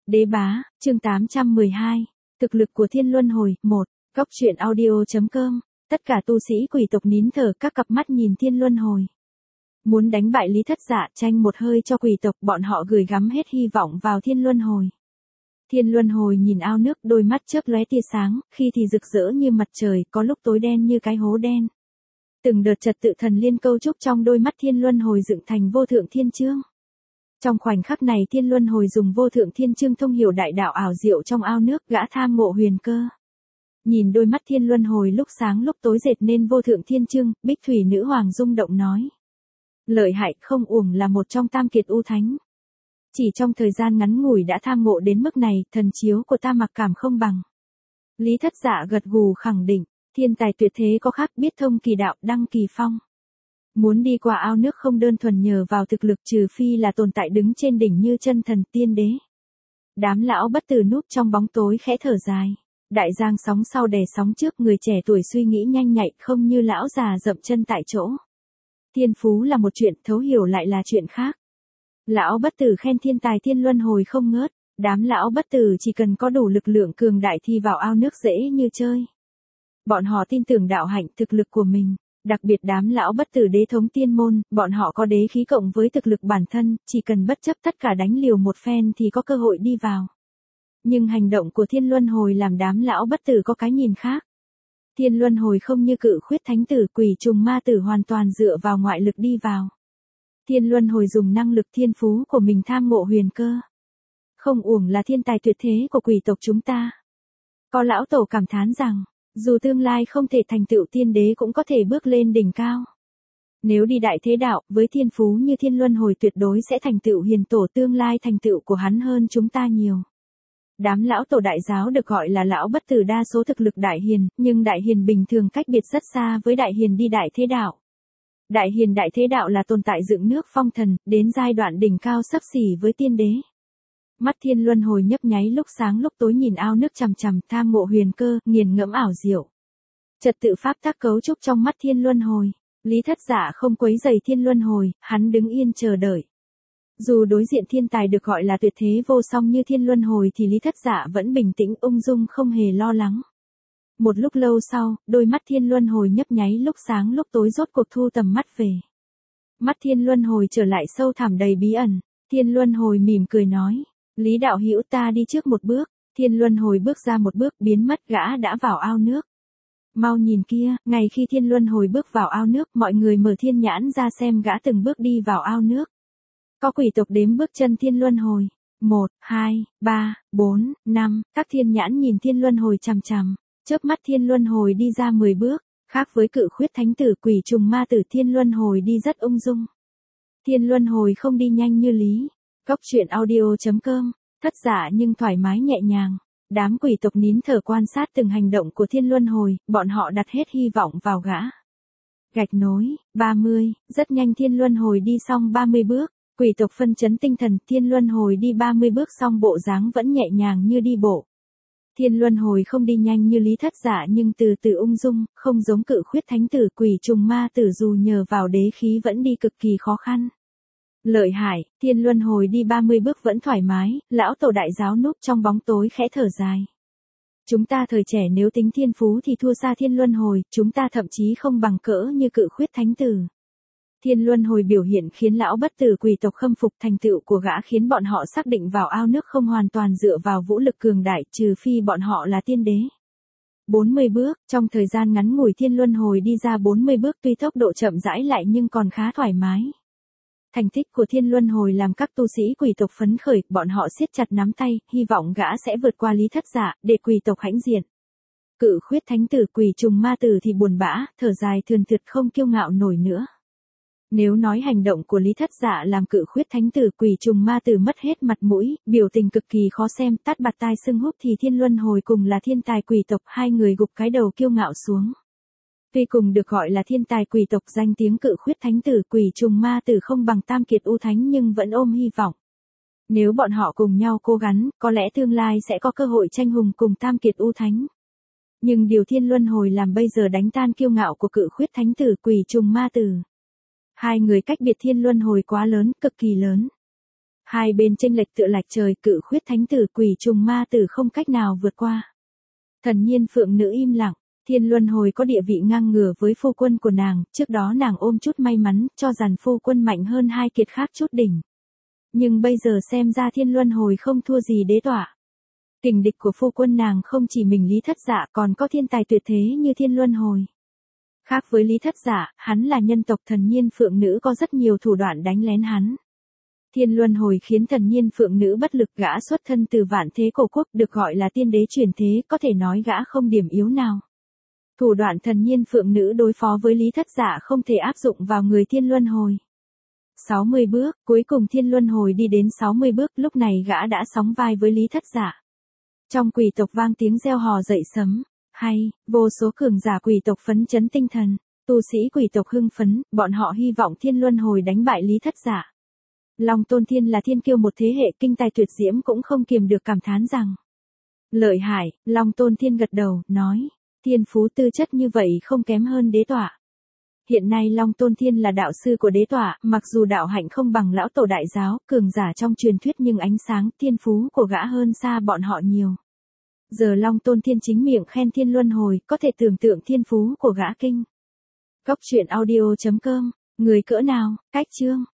Đế bá, chương 812. Thực lực của Thiên Luân Hồi, 1. Góc truyện audio.com. Tất cả tu sĩ quỷ tộc nín thở các cặp mắt nhìn Thiên Luân Hồi. Muốn đánh bại Lý Thất Dạ, tranh một hơi cho quỷ tộc, bọn họ gửi gắm hết hy vọng vào Thiên Luân Hồi. Thiên Luân Hồi nhìn ao nước, đôi mắt chớp lóe tia sáng, khi thì rực rỡ như mặt trời, có lúc tối đen như cái hố đen. Từng đợt trật tự thần liên câu trúc trong đôi mắt Thiên Luân Hồi dựng thành vô thượng thiên chương. Trong khoảnh khắc này Thiên Luân Hồi dùng vô thượng thiên chương thông hiểu đại đạo ảo diệu trong ao nước, gã tham ngộ huyền cơ. Nhìn đôi mắt Thiên Luân Hồi lúc sáng lúc tối dệt nên vô thượng thiên chương, Bích Thủy Nữ Hoàng rung động nói. Lợi hại, không uổng là một trong tam kiệt u thánh. Chỉ trong thời gian ngắn ngủi đã tham ngộ đến mức này, thần chiếu của ta mặc cảm không bằng. Lý Thất Dạ gật gù khẳng định, thiên tài tuyệt thế có khác, biết thông kỳ đạo, đăng kỳ phong. Muốn đi qua ao nước không đơn thuần nhờ vào thực lực, trừ phi là tồn tại đứng trên đỉnh như chân thần tiên đế. Đám lão bất tử núp trong bóng tối khẽ thở dài. Đại giang sóng sau đè sóng trước, người trẻ tuổi suy nghĩ nhanh nhạy, không như lão già dậm chân tại chỗ. Thiên phú là một chuyện, thấu hiểu lại là chuyện khác. Lão bất tử khen thiên tài Thiên Luân Hồi không ngớt. Đám lão bất tử chỉ cần có đủ lực lượng cường đại thì vào ao nước dễ như chơi. Bọn họ tin tưởng đạo hạnh, thực lực của mình. Đặc biệt đám lão bất tử đế thống tiên môn, bọn họ có đế khí cộng với thực lực bản thân, chỉ cần bất chấp tất cả đánh liều một phen thì có cơ hội đi vào. Nhưng hành động của Thiên Luân Hồi làm đám lão bất tử có cái nhìn khác. Thiên Luân Hồi không như Cự Khuyết thánh tử, quỷ trùng ma tử hoàn toàn dựa vào ngoại lực đi vào. Thiên Luân Hồi dùng năng lực thiên phú của mình tham ngộ huyền cơ. Không uổng là thiên tài tuyệt thế của quỷ tộc chúng ta. Có lão tổ cảm thán rằng, dù tương lai không thể thành tựu tiên đế cũng có thể bước lên đỉnh cao. Nếu đi đại thế đạo, với thiên phú như Thiên Luân Hồi tuyệt đối sẽ thành tựu hiền tổ, tương lai thành tựu của hắn hơn chúng ta nhiều. Đám lão tổ đại giáo được gọi là lão bất tử đa số thực lực đại hiền, nhưng đại hiền bình thường cách biệt rất xa với đại hiền đi đại thế đạo. Đại hiền đại thế đạo là tồn tại dựng nước phong thần, đến giai đoạn đỉnh cao xấp xỉ với tiên đế. Mắt Thiên Luân Hồi nhấp nháy lúc sáng lúc tối nhìn ao nước chằm chằm, tham ngộ huyền cơ, nghiền ngẫm ảo diệu. Trật tự pháp tắc cấu trúc trong mắt Thiên Luân Hồi. Lý Thất Dạ không quấy rầy Thiên Luân Hồi, hắn đứng yên chờ đợi. Dù đối diện thiên tài được gọi là tuyệt thế vô song như Thiên Luân Hồi thì Lý Thất Dạ vẫn bình tĩnh ung dung không hề lo lắng. Một lúc lâu sau, đôi mắt Thiên Luân Hồi nhấp nháy lúc sáng lúc tối rốt cuộc thu tầm mắt về. Mắt Thiên Luân Hồi trở lại sâu thẳm đầy bí ẩn. Thiên Luân Hồi mỉm cười nói. Lý đạo hữu, ta đi trước một bước. Thiên Luân Hồi bước ra một bước, biến mất, gã đã vào ao nước. Mau nhìn kia, ngay khi Thiên Luân Hồi bước vào ao nước, mọi người mở thiên nhãn ra xem gã từng bước đi vào ao nước. Có quỷ tộc đếm bước chân Thiên Luân Hồi. 1, 2, 3, 4, 5, các thiên nhãn nhìn Thiên Luân Hồi chằm chằm. Chớp mắt Thiên Luân Hồi đi ra 10 bước, khác với Cự Khuyết thánh tử, quỷ trùng ma tử, Thiên Luân Hồi đi rất ung dung. Thiên Luân Hồi không đi nhanh như Lý. Góc truyện audio.com. Thất Dạ nhưng thoải mái nhẹ nhàng. Đám quỷ tộc nín thở quan sát từng hành động của Thiên Luân Hồi, bọn họ đặt hết hy vọng vào gã. Gạch nối, 30, rất nhanh Thiên Luân Hồi đi xong 30 bước, quỷ tộc phân chấn tinh thần, Thiên Luân Hồi đi 30 bước xong bộ dáng vẫn nhẹ nhàng như đi bộ. Thiên Luân Hồi không đi nhanh như Lý Thất Dạ nhưng từ từ ung dung, không giống Cự Khuyết thánh tử, quỷ trùng ma tử dù nhờ vào đế khí vẫn đi cực kỳ khó khăn. Lợi hại, Thiên Luân Hồi đi 30 bước vẫn thoải mái, lão tổ đại giáo núp trong bóng tối khẽ thở dài. Chúng ta thời trẻ nếu tính thiên phú thì thua xa Thiên Luân Hồi, chúng ta thậm chí không bằng cỡ như Cự Khuyết thánh tử. Thiên Luân Hồi biểu hiện khiến lão bất tử quỷ tộc khâm phục, thành tựu của gã khiến bọn họ xác định vào ao nước không hoàn toàn dựa vào vũ lực cường đại, trừ phi bọn họ là tiên đế. 40 bước, trong thời gian ngắn ngủi Thiên Luân Hồi đi ra 40 bước, tuy tốc độ chậm rãi lại nhưng còn khá thoải mái. Thành tích của Thiên Luân Hồi làm các tu sĩ quỷ tộc phấn khởi, bọn họ siết chặt nắm tay, hy vọng gã sẽ vượt qua Lý Thất Dạ, để quỷ tộc hãnh diện. Cự Khuyết thánh tử, quỷ trùng ma tử thì buồn bã, thở dài thườn thượt không kiêu ngạo nổi nữa. Nếu nói hành động của Lý Thất Dạ làm Cự Khuyết thánh tử, quỷ trùng ma tử mất hết mặt mũi, biểu tình cực kỳ khó xem, tát bạt tai sưng húp, thì Thiên Luân Hồi cùng là thiên tài quỷ tộc, hai người gục cái đầu kiêu ngạo xuống. Tuy cùng được gọi là thiên tài quỷ tộc, danh tiếng Cự Khuyết thánh tử, quỷ trùng ma tử không bằng tam kiệt u thánh nhưng vẫn ôm hy vọng. Nếu bọn họ cùng nhau cố gắng, có lẽ tương lai sẽ có cơ hội tranh hùng cùng tam kiệt u thánh. Nhưng điều Thiên Luân Hồi làm bây giờ đánh tan kiêu ngạo của Cự Khuyết thánh tử, quỷ trùng ma tử. Hai người cách biệt Thiên Luân Hồi quá lớn, cực kỳ lớn. Hai bên chênh lệch tựa lệch trời, cự khuyết thánh tử quỷ trùng ma tử không cách nào vượt qua. Thần nhiên phượng nữ im lặng, Thiên Luân Hồi có địa vị ngang ngửa với phu quân của nàng, trước đó nàng ôm chút may mắn, cho rằng phu quân mạnh hơn hai kiệt khác chút đỉnh. Nhưng bây giờ xem ra Thiên Luân Hồi không thua gì đế tọa. Kình địch của phu quân nàng không chỉ mình Lý Thất Dạ còn có thiên tài tuyệt thế như Thiên Luân Hồi. Khác với Lý Thất Dạ, hắn là nhân tộc thần nhiên phượng nữ có rất nhiều thủ đoạn đánh lén hắn. Thiên Luân Hồi khiến thần nhiên phượng nữ bất lực, gã xuất thân từ vạn thế cổ quốc được gọi là tiên đế truyền thế, có thể nói gã không điểm yếu nào. Thủ đoạn thần nhiên phượng nữ đối phó với Lý Thất Dạ không thể áp dụng vào người Thiên Luân Hồi. 60 bước, cuối cùng Thiên Luân Hồi đi đến 60 bước, lúc này gã đã sóng vai với Lý Thất Dạ. Trong quỷ tộc vang tiếng reo hò dậy sấm, hay, vô số cường giả quỷ tộc phấn chấn tinh thần, tu sĩ quỷ tộc hưng phấn, bọn họ hy vọng Thiên Luân Hồi đánh bại Lý Thất Dạ. Long Tôn Thiên là thiên kiêu một thế hệ kinh tài tuyệt diễm cũng không kiềm được cảm thán rằng. Lợi hại, Long Tôn Thiên gật đầu, nói, thiên phú tư chất như vậy không kém hơn đế tọa. Hiện nay Long Tôn Thiên là đạo sư của đế tọa, mặc dù đạo hạnh không bằng lão tổ đại giáo, cường giả trong truyền thuyết nhưng ánh sáng, thiên phú của gã hơn xa bọn họ nhiều. Giờ Long Tôn Thiên chính miệng khen Thiên Luân Hồi, có thể tưởng tượng thiên phú của gã kinh. Cốc truyện audio.com, người cỡ nào, cách chương.